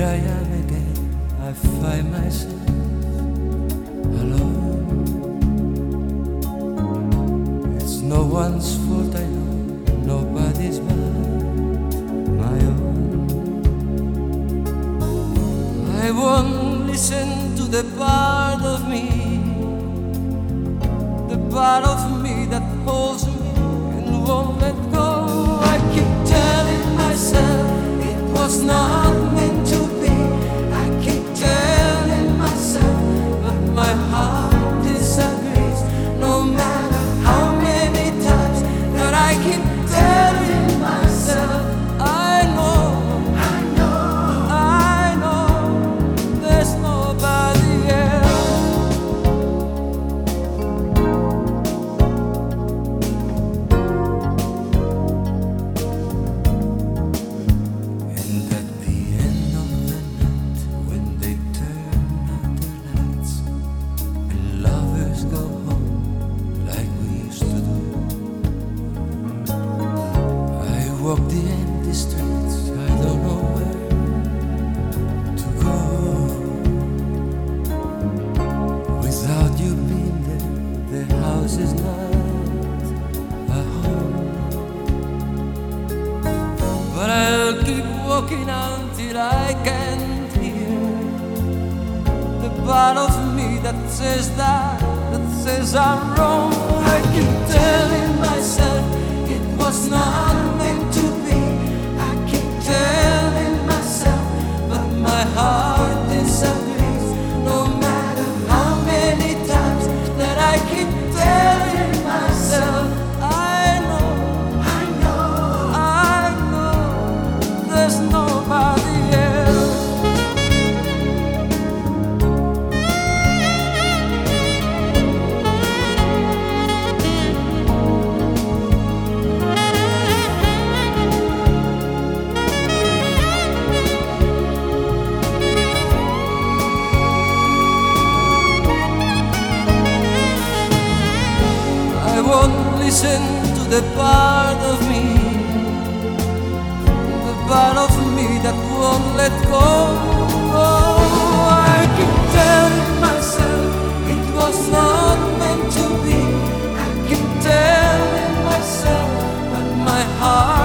Here I am again, I find myself alone. It's no one's fault, I know, nobody's but my own. I won't listen to the part of me, the part of me that holds me and won't let go. I keep telling myself it was not meant to be. I keep telling myself, but my heart disagrees. No matter how many times that I keep telling myself, I know, there's nobody else. And at the end of the night, when they turn out the lights and lovers go home like we used to do, I walk the empty streets, I don't know where to go. Without you being there, the house is not a home. But I'll keep walking until I can't hear the part of me that says I'm wrong. I keep telling myself it was not meant to be. I keep telling myself, but my heart disagrees. No matter how many times that I keep telling myself, I know, there's nobody else. I won't listen to the part of me, the part of me that won't let go. I keep telling myself it was not meant to be. I keep telling myself, but my heart